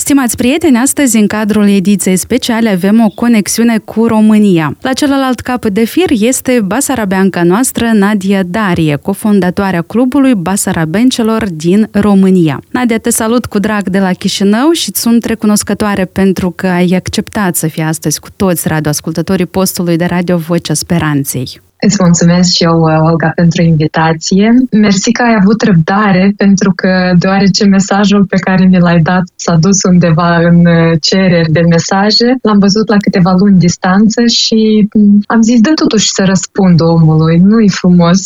Stimați prieteni, astăzi în cadrul ediției speciale avem o conexiune cu România. La celălalt cap de fir este basarabeanca noastră Nadia Darie, cofondatoarea clubului basarabencelor din România. Nadia, te salut cu drag de la Chișinău și îți sunt recunoscătoare pentru că ai acceptat să fii astăzi cu toți radioascultătorii postului de radio Vocea Speranței. Îți mulțumesc și eu, Olga, pentru invitație. Mersi că ai avut răbdare, pentru că deoarece mesajul pe care mi l-ai dat s-a dus undeva în cereri de mesaje, l-am văzut la câteva luni distanță și am zis, dă totuși să răspund omului. Nu-i frumos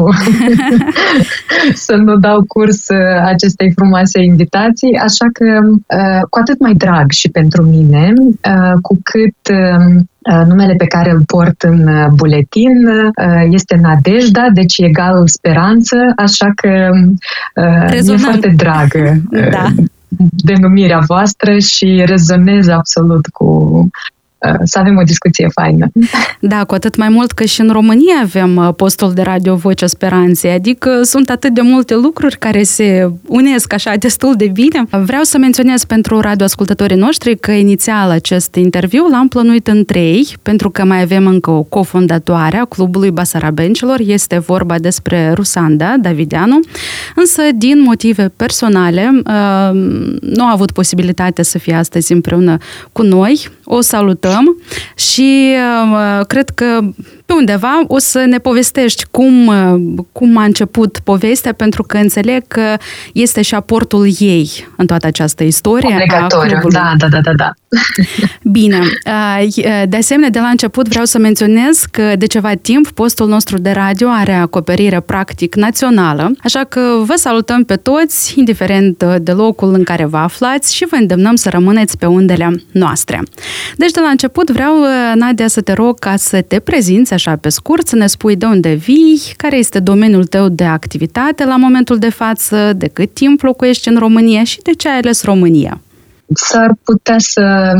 să nu dau curs acestei frumoase invitații, așa că cu atât mai drag și pentru mine, cu cât numele pe care îl port în buletin este Nadejda, deci egal speranță, așa că mi-e foarte dragă denumirea voastră și rezonez absolut cu să avem o discuție faină. Da, cu atât mai mult că și în România avem postul de radio Vocea Speranței, adică sunt atât de multe lucruri care se unesc așa destul de bine. Vreau să menționez pentru radioascultătorii noștri că inițial acest interviu l-am plănuit în 3, pentru că mai avem încă o cofondatoare a Clubului Basarabencelor, este vorba despre Rusanda Davideanu, însă din motive personale nu a avut posibilitatea să fie astăzi împreună cu noi. O salutăm și cred că pe undeva o să ne povestești cum a început povestea, pentru că înțeleg că este și aportul ei în toată această istorie. Obligatoriu, da. Bine, de asemenea, de la început vreau să menționez că de ceva timp postul nostru de radio are acoperire practic națională, așa că vă salutăm pe toți, indiferent de locul în care vă aflați, și vă îndemnăm să rămâneți pe undele noastre. Deci, de la început vreau, Nadia, să te rog ca să te prezinți așa pe scurt, să ne spui de unde vii, care este domeniul tău de activitate la momentul de față, de cât timp locuiești în România și de ce ai ales România. S-ar putea să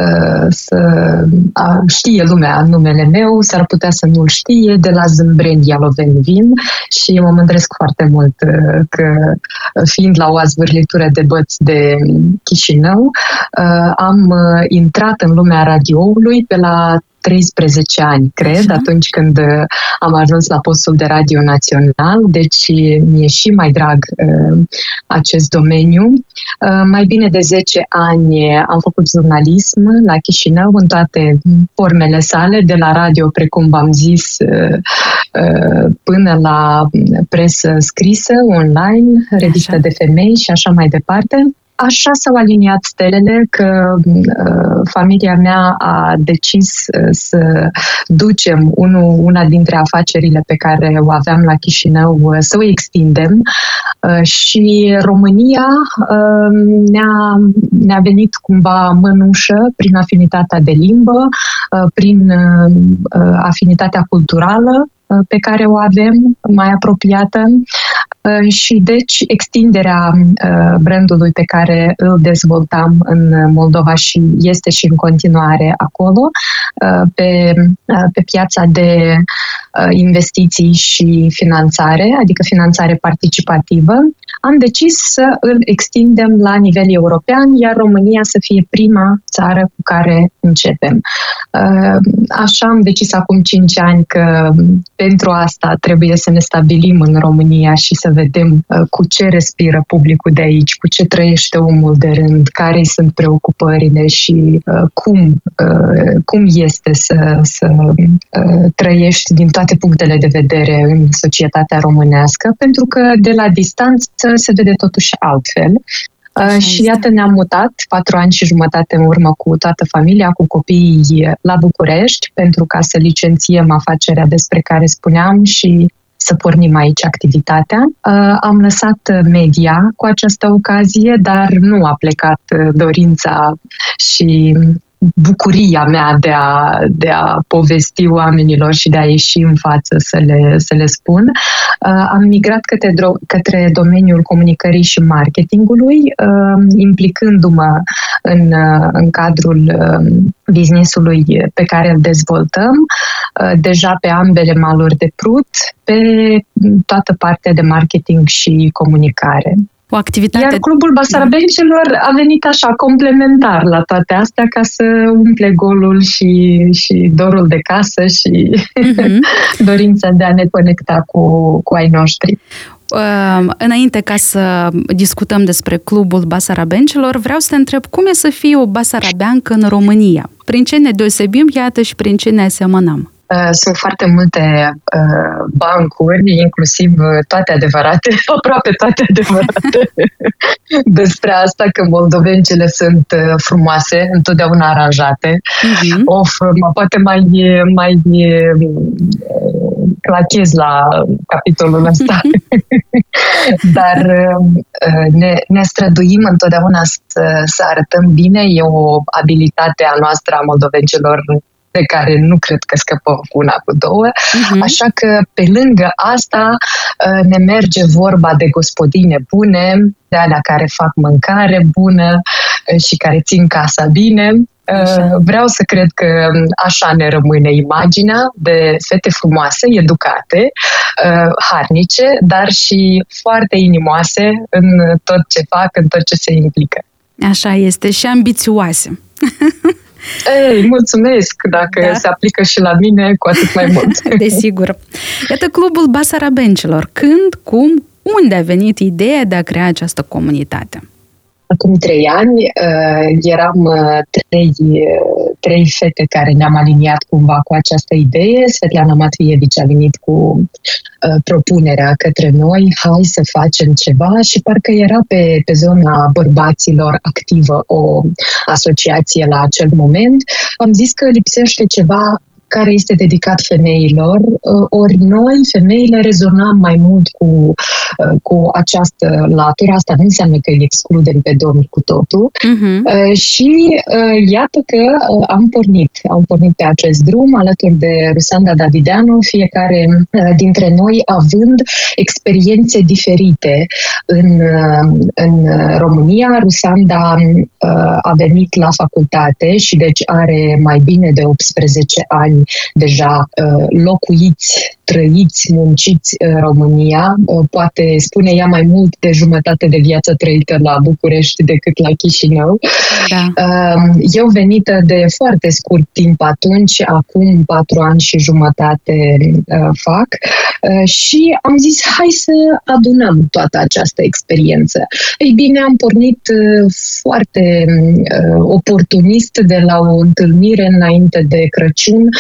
știe lumea numele meu, s-ar putea să nu-l știe, de la Zâmbreni Ialoveni vin și mă mândresc foarte mult că, fiind la o azvârlitură de băți de Chișinău, am intrat în lumea radioului pe la 13 ani, cred, atunci când am ajuns la postul de radio național, deci mi-e și mai drag acest domeniu. Mai bine de 10 ani am făcut jurnalism la Chișinău în toate formele sale, de la radio, precum v-am zis, până la presă scrisă, online, revistă de femei și așa mai departe. Așa s-au aliniat stelele că familia mea a decis să ducem una dintre afacerile pe care o aveam la Chișinău, să o extindem și România ne-a venit cumva mănușă prin afinitatea de limbă, prin afinitatea culturală pe care o avem mai apropiată și deci extinderea brandului pe care îl dezvoltam în Moldova și este și în continuare acolo, pe piața de investiții și finanțare, adică finanțare participativă, am decis să îl extindem la nivel european, iar România să fie prima țară cu care începem. Așa am decis acum 5 ani că pentru asta trebuie să ne stabilim în România și să vedem cu ce respiră publicul de aici, cu ce trăiește omul de rând, care sunt preocupările și cum este să trăiești din toate punctele de vedere în societatea românească, pentru că de la distanță se vede totuși altfel. Și iată, ne-am mutat 4 ani și jumătate în urmă cu toată familia, cu copiii, la București, pentru ca să licențiem afacerea despre care spuneam și să pornim aici activitatea. Am lăsat media cu această ocazie, dar nu a plecat dorința și bucuria mea de a povesti oamenilor și de a ieși în față să le spun. Am migrat către domeniul comunicării și marketingului, implicându-mă în cadrul business-ului pe care îl dezvoltăm, deja pe ambele maluri de prut, pe toată partea de marketing și comunicare. O activitate... Iar Clubul Basarabencelor a venit așa, complementar la toate astea, ca să umple golul și dorul de casă și dorința de a ne conecta cu ai noștri. Înainte ca să discutăm despre Clubul Basarabencelor, vreau să te întreb cum e să fii o basarabeancă în România? Prin ce ne deosebim, iată, și prin ce ne asemănăm? Sunt foarte multe bancuri, inclusiv toate adevărate, aproape toate adevărate, despre asta, că moldovencele sunt frumoase, întotdeauna aranjate. Poate mai clachez la capitolul ăsta. Dar ne străduim întotdeauna să arătăm bine. E o abilitate a noastră, a moldovencelor, de care nu cred că scăpăm cu una, cu două. Așa că, pe lângă asta, ne merge vorba de gospodine bune, de alea care fac mâncare bună și care țin casa bine. Vreau să cred că așa ne rămâne imaginea de fete frumoase, educate, harnice, dar și foarte inimoase în tot ce fac, în tot ce se implică. Așa este, și ambițioase. Ei, mulțumesc! Dacă se aplică și la mine, cu atât mai mult. Desigur. Iată Clubul Basarabencelor. Când, cum, unde a venit ideea de a crea această comunitate? Acum 3 ani eram trei fete care ne-am aliniat cumva cu această idee. Svetlana Matvievici a venit cu propunerea către noi, hai să facem ceva, și parcă era pe zona bărbaților activă o asociație la acel moment. Am zis că lipsește ceva care este dedicat femeilor, ori noi, femeile, rezonam mai mult cu această latură. Asta nu înseamnă că îi excludem pe domni cu totul. Și iată că am pornit pe acest drum alături de Rusanda Davideanu, fiecare dintre noi având experiențe diferite în România. Rusanda a venit la facultate și deci are mai bine de 18 ani deja locuiți, trăiți, munciți în România. Poate spune ea mai mult de jumătate de viață trăită la București decât la Chișinău. Da. Eu venită de foarte scurt timp atunci, acum 4 ani și jumătate fac, și am zis hai să adunăm toată această experiență. Ei bine, am pornit foarte oportunist de la o întâlnire înainte de Crăciun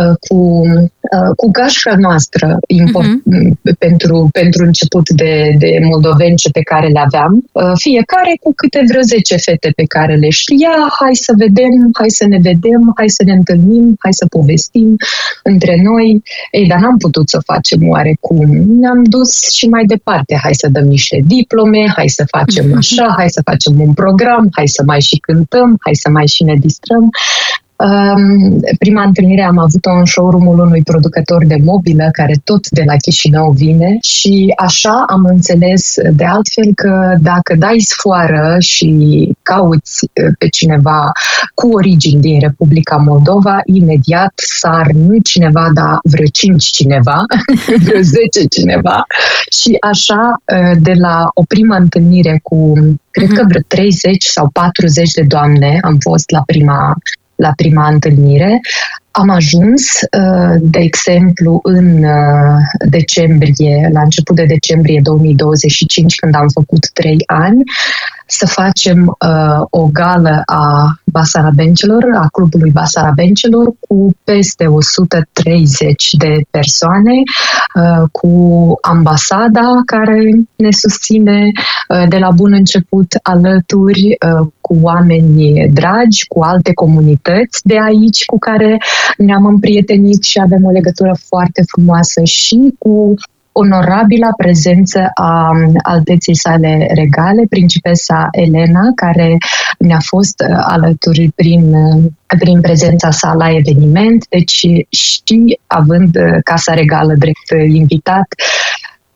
cu gașca noastră pentru început de moldovence pe care le aveam, fiecare cu câte vreo 10 fete pe care le știa. Hai să vedem, hai să ne vedem, hai să ne întâlnim, hai să povestim între noi. Ei, dar n-am putut să o facem oarecum. Ne-am dus și mai departe. Hai să dăm niște diplome, hai să facem așa, hai să facem un program, hai să mai și cântăm, hai să mai și ne distrăm. Prima întâlnire am avut-o în showroom-ul unui producător de mobilă care tot de la Chișinău vine, și așa am înțeles de altfel că dacă dai sfoară și cauți pe cineva cu origini din Republica Moldova, imediat sar nu cineva, dar vreo 5 cineva, vreo 10 cineva, și așa de la o primă întâlnire cu, cred că vreo 30 sau 40 de doamne am fost la prima întâlnire. Am ajuns, de exemplu, în decembrie, la început de decembrie 2025, când am făcut 3 ani, să facem o gală a Basarabencelor, a Clubului Basarabencelor, cu peste 130 de persoane, cu ambasada care ne susține de la bun început alături, cu oameni dragi, cu alte comunități de aici cu care ne-am împrietenit și avem o legătură foarte frumoasă, și cu onorabila prezență a Alteței Sale Regale, Principesa Elena, care ne-a fost alături prin prezența sa la eveniment, deci și având Casa Regală drept invitat,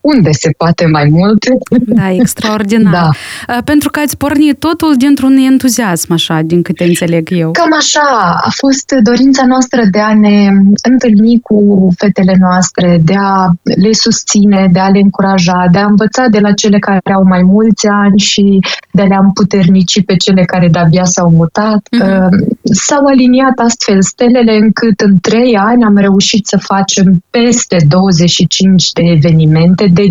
unde se poate mai mult. Da, extraordinar. Da. Pentru că ați pornit totul dintr-un entuziasm, așa, din câte înțeleg eu. Cam așa, a fost dorința noastră de a ne întâlni cu fetele noastre, de a le susține, de a le încuraja, de a învăța de la cele care au mai mulți ani și de a le împuternici pe cele care de-abia s-au mutat. S-au aliniat astfel stelele încât în 3 ani am reușit să facem peste 25 de evenimente de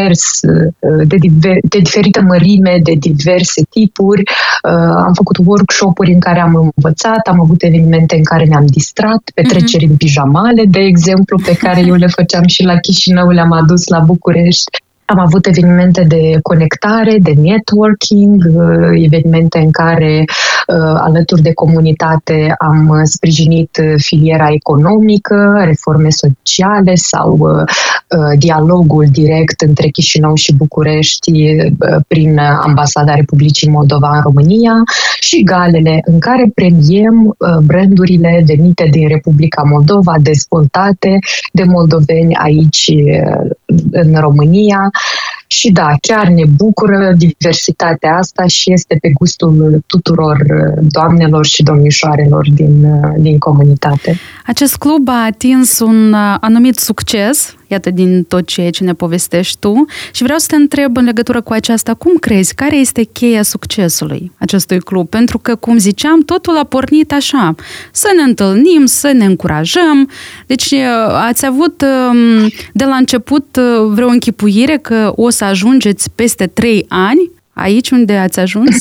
diferită mărime, de diverse tipuri. Am făcut workshop-uri în care am învățat, am avut evenimente în care ne-am distrat, petreceri în pijamale, de exemplu, pe care eu le făceam și la Chișinău, le-am adus la București. Am avut evenimente de conectare, de networking, evenimente în care, alături de comunitate, am sprijinit filiera economică, reforme sociale sau dialogul direct între Chișinău și București prin Ambasada Republicii Moldova în România și galele în care premiem brandurile venite din Republica Moldova, dezvoltate de moldoveni aici în România. Și da, chiar ne bucură diversitatea asta și este pe gustul tuturor doamnelor și domnișoarelor din comunitate. Acest club a atins un anumit succes, iată, din tot ceea ce ne povestești tu, și vreau să te întreb în legătură cu aceasta, cum crezi, care este cheia succesului acestui club? Pentru că, cum ziceam, totul a pornit așa, să ne întâlnim, să ne încurajăm. Deci ați avut de la început vreo închipuire că o să ajungeți peste 3 ani aici unde ați ajuns?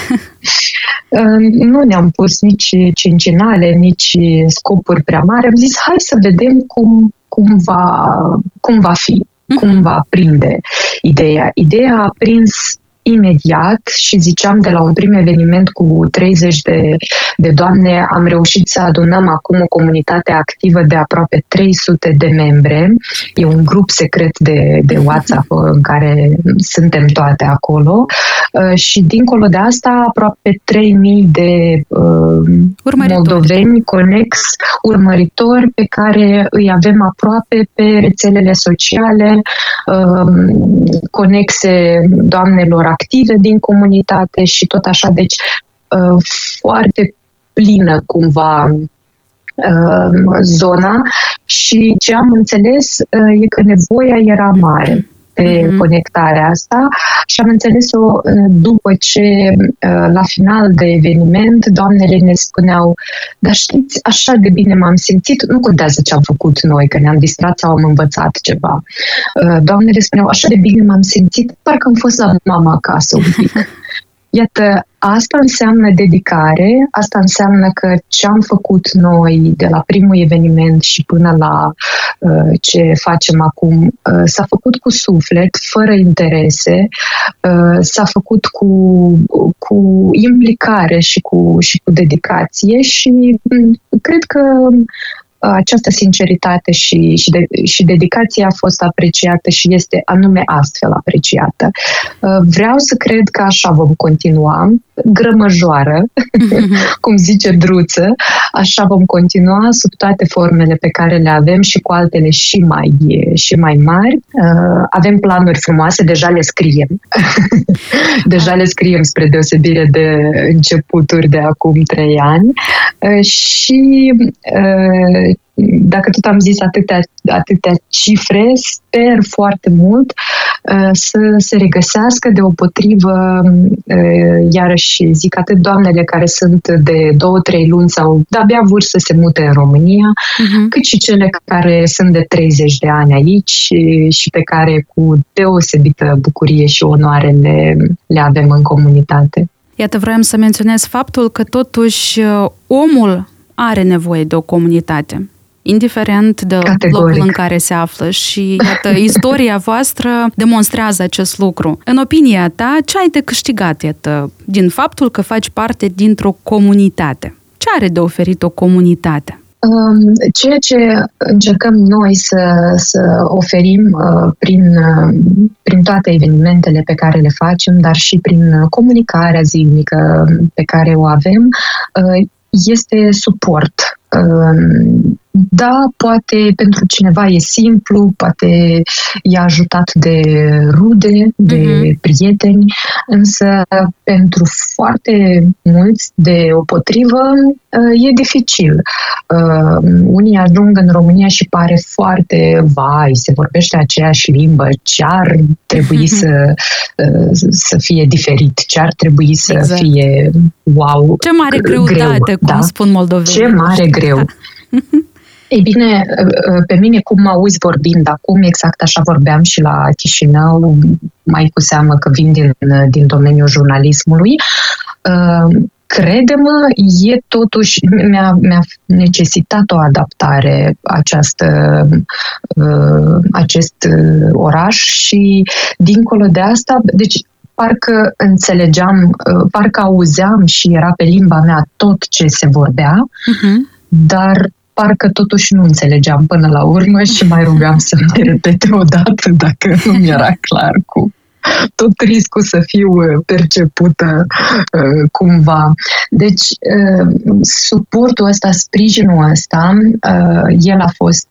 Nu ne-am pus nici cincinale, nici scopuri prea mari. Am zis, hai să vedem cum va fi, cum va prinde ideea. Ideea a prins imediat și ziceam, de la un prim eveniment cu 30 de doamne, am reușit să adunăm acum o comunitate activă de aproape 300 de membre. E un grup secret de WhatsApp în care suntem toate acolo și dincolo de asta aproape 3000 de moldoveni conex, urmăritori pe care îi avem aproape pe rețelele sociale, conexe doamnelor active din comunitate și tot așa, deci foarte plină cumva zona și ce am înțeles e că nevoia era mare pe conectarea asta și am înțeles-o după ce la final de eveniment doamnele ne spuneau, dar știți, așa de bine m-am simțit, nu contează ce am făcut noi, că ne-am distrat sau am învățat ceva. Doamnele spuneau, așa de bine m-am simțit, parcă am fost la mama acasă un pic. Iată, asta înseamnă dedicare, asta înseamnă că ce am făcut noi de la primul eveniment și până la ce facem acum s-a făcut cu suflet, fără interese, s-a făcut cu implicare și cu dedicație și cred că această sinceritate și dedicație a fost apreciată și este anume astfel apreciată. Vreau să cred că așa vom continua, grămăjoară, cum zice Druță, așa vom continua sub toate formele pe care le avem și cu altele și mai mari. Avem planuri frumoase, deja le scriem. Deja le scriem spre deosebire de începuturi de acum 3 ani. Și dacă tot am zis atâtea cifre, sper foarte mult să se regăsească deopotrivă, iarăși zic, atât doamnele care sunt de 2-3 luni sau de-abia vor să se mute în România, cât și cele care sunt de 30 de ani aici și pe care cu deosebită bucurie și onoare le avem în comunitate. Iată, vroiam să menționez faptul că totuși omul are nevoie de o comunitate, indiferent de locul în care se află. Și iată, istoria voastră demonstrează acest lucru. În opinia ta, ce ai de câștigat, iată, din faptul că faci parte dintr-o comunitate? Ce are de oferit o comunitate? Ceea ce încercăm noi să oferim prin toate evenimentele pe care le facem, dar și prin comunicarea zilnică pe care o avem, este suport. Da, poate pentru cineva e simplu, poate e ajutat de rude, de prieteni, însă pentru foarte mulți deopotrivă e dificil. Unii ajung în România și pare foarte, vai, se vorbește aceeași limbă, ce ar trebui să fie diferit, ce ar trebui să fie wow. Ce mare greutate, cum spun moldovenii. Ce mare greu. Ei bine, pe mine cum mă auzi vorbind acum, exact așa vorbeam și la Chișinău, mai cu seamă că vin din domeniul jurnalismului. Crede-mă, e totuși, mi-a necesitat o adaptare acest oraș și dincolo de asta, deci parcă înțelegeam, parcă auzeam și era pe limba mea tot ce se vorbea, dar parcă totuși nu înțelegeam până la urmă și mai rugam să mai repete o dată dacă nu mi-era clar cu tot riscul să fiu percepută cumva. Deci, suportul ăsta, sprijinul ăsta, el a fost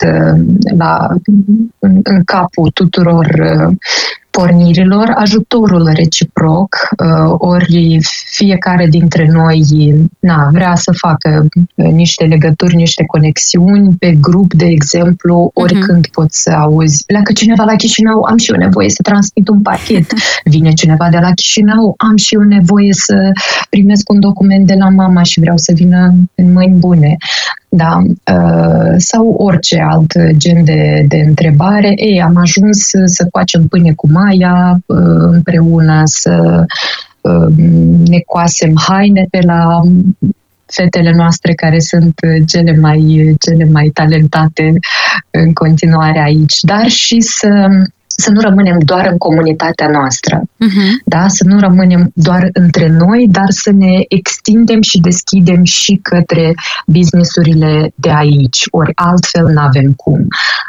în capul tuturor pornirilor, ajutorul reciproc, ori fiecare dintre noi vrea să facă niște legături, niște conexiuni pe grup, de exemplu, oricând poți să auzi. Pleacă cineva la Chișinău, am și eu nevoie să transmit un pachet. Vine cineva de la Chișinău, am și eu nevoie să primesc un document de la mama și vreau să vină în mâini bune. Da, sau orice alt gen de întrebare. Am ajuns să facem pâine cu Maia împreună, să ne coasem haine pe la fetele noastre care sunt cele mai talentate în continuare aici, dar și să nu rămânem doar în comunitatea noastră, da? Să nu rămânem doar între noi, dar să ne extindem și deschidem și către business-urile de aici, ori altfel n-avem cum.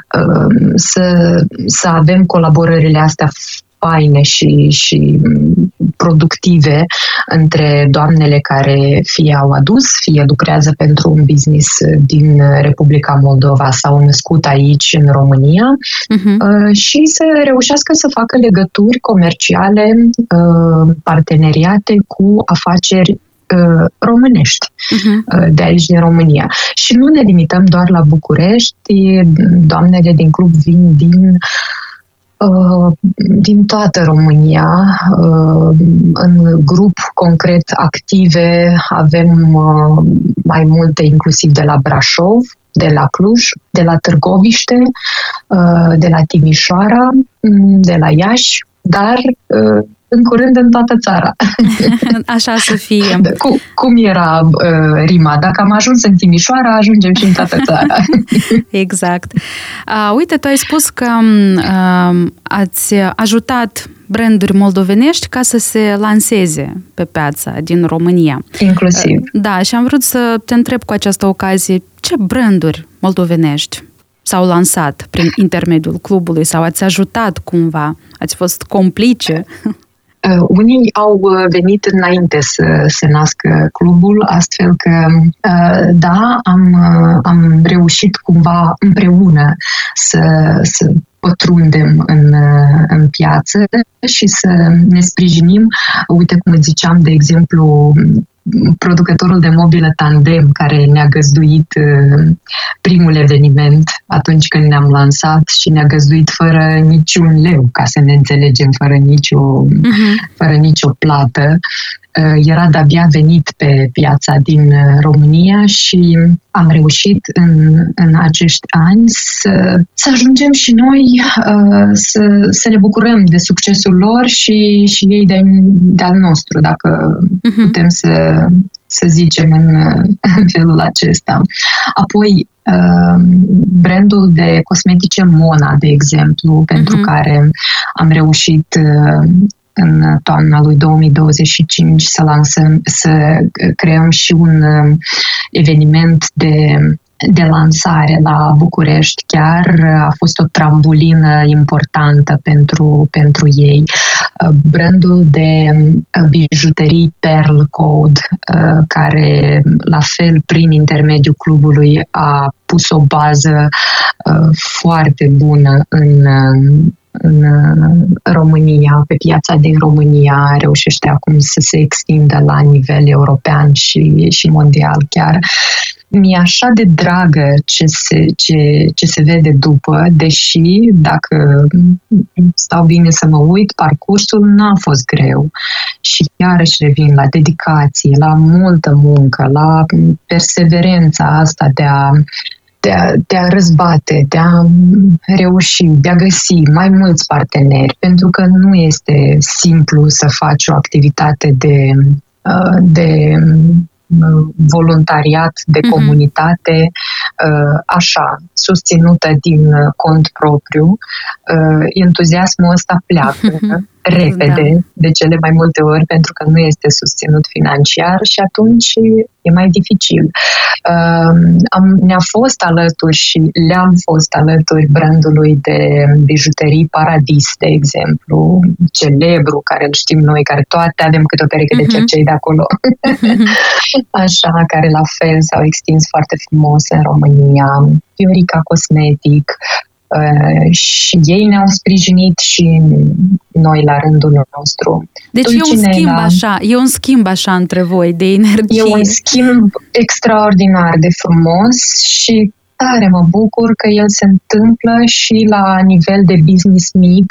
Să avem colaborările astea faine și productive între doamnele care fie au adus, fie lucrează pentru un business din Republica Moldova sau născut aici în România și să reușească să facă legături comerciale, parteneriate cu afaceri românești de aici din România. Și nu ne limităm doar la București, doamnele din club vin din toată România, în grup concret active, avem mai multe inclusiv de la Brașov, de la Cluj, de la Târgoviște, de la Timișoara, de la Iași, dar în curând în toată țara. Așa să fie. Cum era rima? Dacă am ajuns în Timișoara, ajungem și în toată țara. Exact. Uite, tu ai spus că ați ajutat branduri moldovenești ca să se lanseze pe piața din România. Inclusiv. Da, și am vrut să te întreb cu această ocazie, ce branduri moldovenești s-au lansat prin intermediul clubului sau ați ajutat cumva? Ați fost complice? Unii au venit înainte să se nască clubul, astfel că, da, am reușit cumva împreună să pătrundem în piață și să ne sprijinim. Uite cum îți ziceam, de exemplu, producătorul de mobilă Tandem, care ne-a găzduit primul eveniment atunci când ne-am lansat și ne-a găzduit fără niciun leu, ca să ne înțelegem, fără nicio plată. Era de-abia venit pe piața din România și am reușit în acești ani să ajungem și noi să ne bucurăm de succesul lor și ei de-al nostru, dacă putem să zicem în felul acesta. Apoi, brandul de cosmetice Mona, de exemplu, pentru care am reușit în toamna lui 2025 să creăm și un eveniment de de lansare la București chiar a fost o trambulină importantă pentru ei. Brandul de bijuterii Pearl Code, care la fel prin intermediul clubului a pus o bază foarte bună în România, pe piața din România, reușește acum să se extindă la nivel european și mondial chiar. Mi-e așa de dragă ce se vede după, deși, dacă stau bine să mă uit, parcursul n-a fost greu. Și iarăși revin la dedicație, la multă muncă, la perseverența asta de a răzbate, de a reuși, de a găsi mai mulți parteneri, pentru că nu este simplu să faci o activitate de voluntariat, de comunitate, așa, susținută din cont propriu. Entuziasmul ăsta pleacă repede, de cele mai multe ori, pentru că nu este susținut financiar și atunci e mai dificil. Ne-a fost alături și le-am fost alături brandului de bijuterii Paradis, de exemplu, celebru, care îl știm noi, care toate avem câte o pereche de cercei de acolo. Așa, care la fel s-au extins foarte frumos în România. Viorica Cosmetic, și ei ne-au sprijinit și noi la rândul nostru. Deci e un schimb așa între voi de energie. E un schimb extraordinar de frumos și tare mă bucur că el se întâmplă și la nivel de business mic.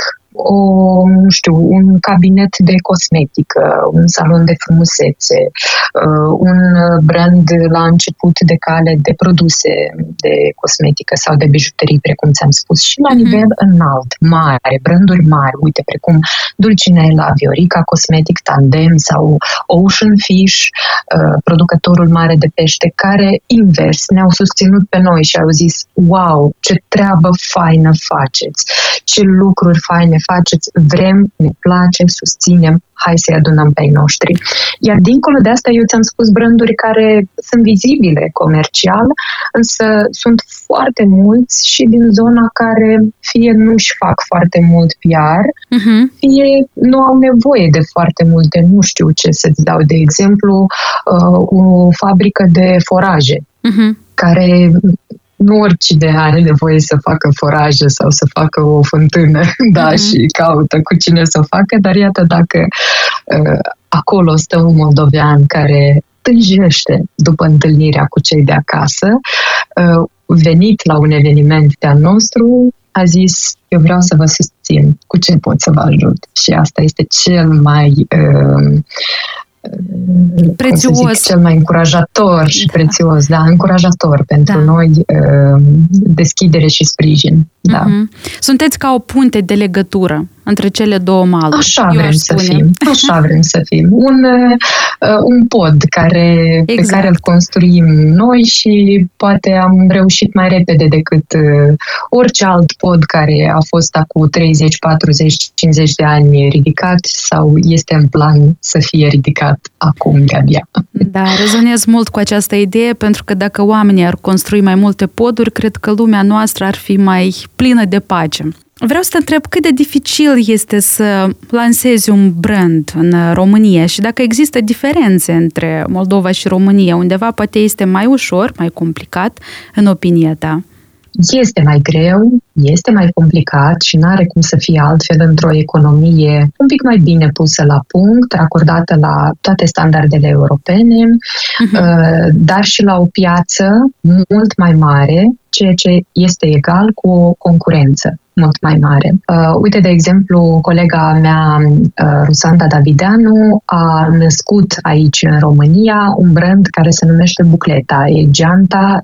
Un cabinet de cosmetică, un salon de frumusețe, un brand la început de cale de produse de cosmetică sau de bijuterii, precum ți-am spus, și la nivel înalt, mare, branduri mari, uite, precum Dulcinella, Viorica Cosmetic, Tandem sau Ocean Fish, producătorul mare de pește, care invers ne-au susținut pe noi și au zis: wow, ce treabă faină faceți, ce lucruri faine faceți, vrem, ne place, susținem, hai să-i adunăm pe ai noștri. Iar dincolo de asta, eu ți-am spus branduri care sunt vizibile comercial, însă sunt foarte mulți și din zona care fie nu-și fac foarte mult PR, fie nu au nevoie de foarte multe, nu știu ce să-ți dau de exemplu, o fabrică de foraje, care nu oricine are nevoie să facă foraje sau să facă o fântână, și caută cu cine să o facă, dar iată, dacă acolo stă un moldovean care tânjește după întâlnirea cu cei de acasă, venit la un eveniment de-al nostru, a zis: eu vreau să vă susțin, cu ce pot să vă ajut? Și asta este cel mai prețios, cel mai încurajator și prețios, încurajator pentru noi, deschidere și sprijin. Da. Sunteți ca o punte de legătură între cele două maluri. Așa vrem să fim. Un pod pe care îl construim noi și poate am reușit mai repede decât orice alt pod care a fost acum 30, 40, 50 de ani ridicat sau este în plan să fie ridicat acum de-abia. Da, rezonez mult cu această idee, pentru că dacă oamenii ar construi mai multe poduri, cred că lumea noastră ar fi mai plină de pace. Vreau să te întreb cât de dificil este să lansezi un brand în România și dacă există diferențe între Moldova și România, undeva poate este mai ușor, mai complicat, în opinia ta. Este mai greu, este mai complicat și nu are cum să fie altfel într-o economie un pic mai bine pusă la punct, racordată la toate standardele europene, dar și la o piață mult mai mare, ceea ce este egal cu o concurență mult mai mare. Uite, de exemplu, colega mea, Rusanda Davideanu, a născut aici în România un brand care se numește Bucleta. E geanta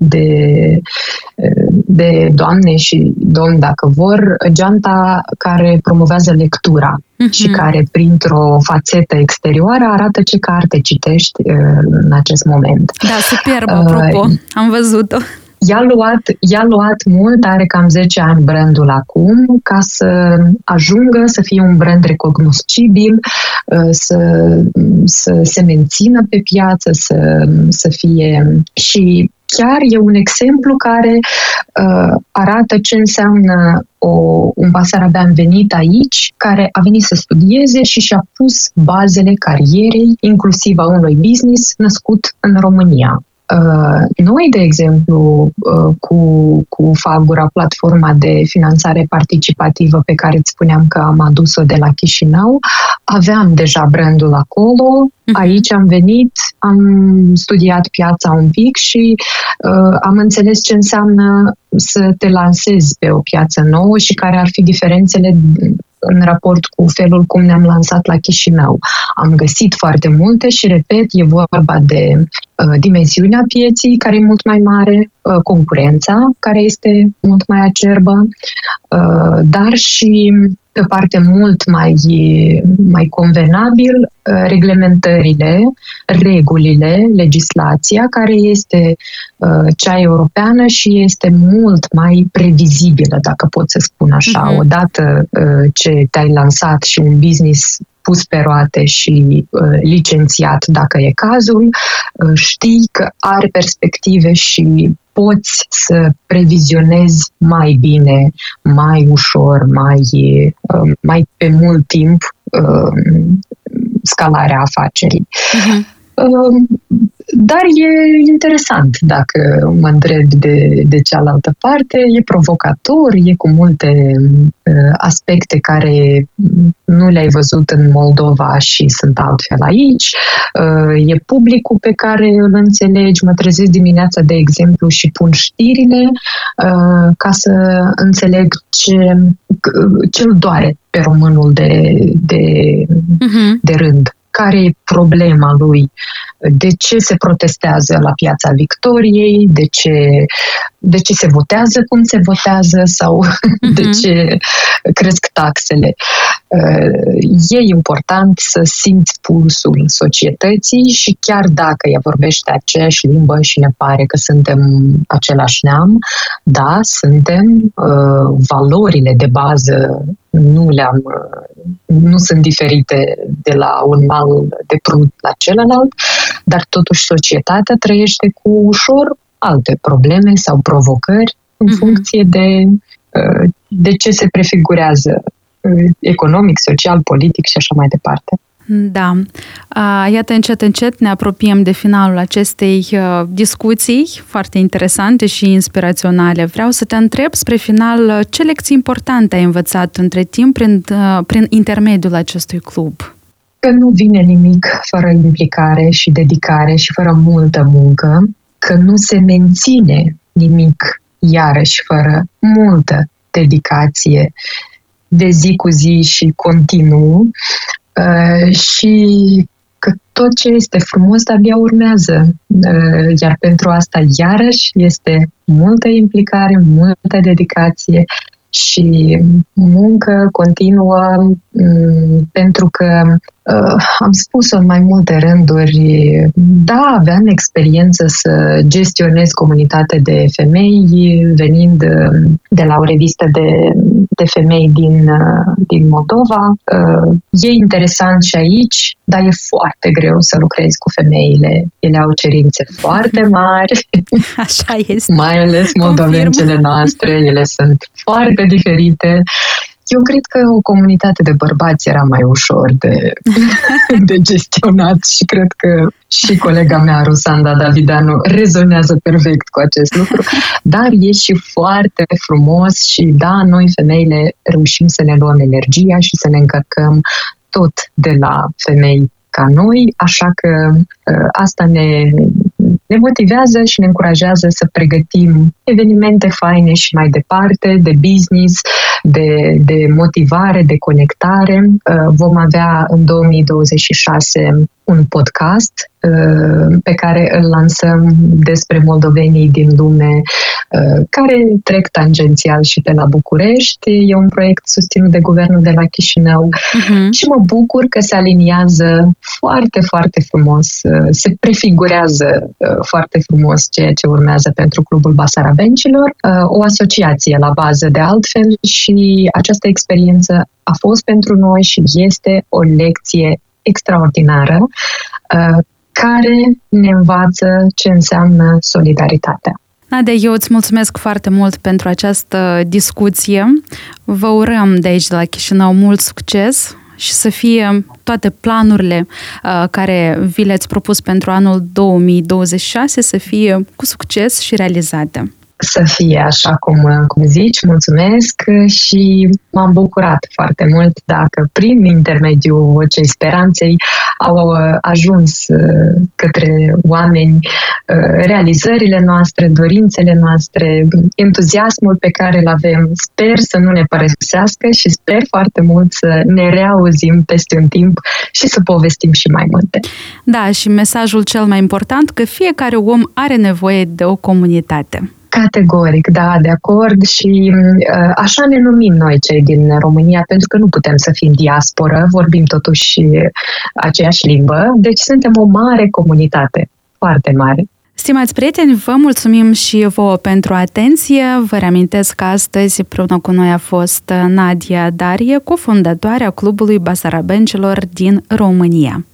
de doamne și domni, dacă vor, geanta care promovează lectura și care, printr-o fațetă exterioară, arată ce carte citești în acest moment. Da, superbă, apropo, am văzut-o. I-a luat mult, are cam 10 ani brandul acum, ca să ajungă să fie un brand recognoscibil, să se mențină pe piață, să fie și chiar e un exemplu care arată ce înseamnă un basarabean venit aici, care a venit să studieze și și-a pus bazele carierei, inclusiv a unui business născut în România. Noi, de exemplu, cu Fagura, platforma de finanțare participativă pe care îți spuneam că am adus-o de la Chișinău, aveam deja brandul acolo. Aici am venit, am studiat piața un pic și am înțeles ce înseamnă să te lansezi pe o piață nouă și care ar fi diferențele în raport cu felul cum ne-am lansat la Chișinău. Am găsit foarte multe și, repet, e vorba de dimensiunea pieții, care e mult mai mare, concurența, care este mult mai acerbă, dar și pe o parte mult mai convenabil, reglementările, regulile, legislația, care este cea europeană și este mult mai previzibilă, dacă pot să spun așa. Odată ce te-ai lansat și un business pus pe roate și licențiat, dacă e cazul, știi că are perspective și poți să previzionezi mai bine, mai ușor, mai pe mult timp scalarea afacerii. Dar e interesant, dacă mă întreb de cealaltă parte, e provocator, e cu multe aspecte care nu le-ai văzut în Moldova și sunt altfel aici, e publicul pe care îl înțelegi, mă trezesc dimineața, de exemplu, și pun știrile ca să înțeleg ce-l doare pe românul de rând. Care e problema lui? De ce se protestează la Piața Victoriei? De ce se votează cum se votează? Sau de ce cresc taxele? E important să simți pulsul societății și chiar dacă ea vorbește aceeași limbă și ne pare că suntem același neam, da, suntem, valorile de bază nu sunt diferite de la un mal de prut la celălalt, dar totuși societatea trăiește cu ușor alte probleme sau provocări în funcție de ce se prefigurează economic, social, politic și așa mai departe. Da. Iată, încet ne apropiem de finalul acestei discuții foarte interesante și inspiraționale. Vreau să te întreb spre final ce lecții importante ai învățat între timp prin intermediul acestui club? Că nu vine nimic fără implicare și dedicare și fără multă muncă, că nu se menține nimic iarăși fără multă dedicație de zi cu zi și continuu, și că tot ce este frumos abia urmează. Iar pentru asta iarăși este multă implicare, multă dedicație și muncă continuă, pentru că am spus-o în mai multe rânduri, da, aveam experiență să gestionez comunitate de femei venind de la o revistă de femei din Moldova. E interesant și aici, dar e foarte greu să lucrezi cu femeile. Ele au cerințe foarte mari. Așa este. Mai ales moldovencele noastre, ele sunt foarte diferite. Eu cred că o comunitate de bărbați era mai ușor de gestionat și cred că și colega mea, Rusanda Davidanu, rezonează perfect cu acest lucru, dar e și foarte frumos și da, noi femeile reușim să ne luăm energia și să ne încărcăm tot de la femei ca noi, așa că asta ne motivează și ne încurajează să pregătim evenimente faine și mai departe, de business, de motivare, de conectare. Vom avea în 2026 un podcast pe care îl lansăm despre moldovenii din lume, care trec tangențial și pe la București. E un proiect susținut de guvernul de la Chișinău și mă bucur că se aliniază foarte, foarte frumos, se prefigurează foarte frumos ceea ce urmează pentru Clubul Basarabencilor, o asociație la bază de altfel, și această experiență a fost pentru noi și este o lecție extraordinară, care ne învață ce înseamnă solidaritatea. Nadia, eu îți mulțumesc foarte mult pentru această discuție. Vă urăm de aici, de la Chișinău, mult succes și să fie toate planurile care vi le-ați propus pentru anul 2026 să fie cu succes și realizate. Să fie așa cum zici, mulțumesc și m-am bucurat foarte mult dacă prin intermediul Vocei Speranței au ajuns către oameni realizările noastre, dorințele noastre, entuziasmul pe care îl avem. Sper să nu ne părăsească și sper foarte mult să ne reauzim peste un timp și să povestim și mai multe. Da, și mesajul cel mai important, că fiecare om are nevoie de o comunitate. Categoric, da, de acord și așa ne numim noi cei din România, pentru că nu putem să fim diasporă, vorbim totuși aceeași limbă, deci suntem o mare comunitate, foarte mare. Stimați prieteni, vă mulțumim și vouă pentru atenție. Vă reamintesc că astăzi împreună cu noi a fost Nadia Darie, cofondatoarea Clubului Basarabencilor din România.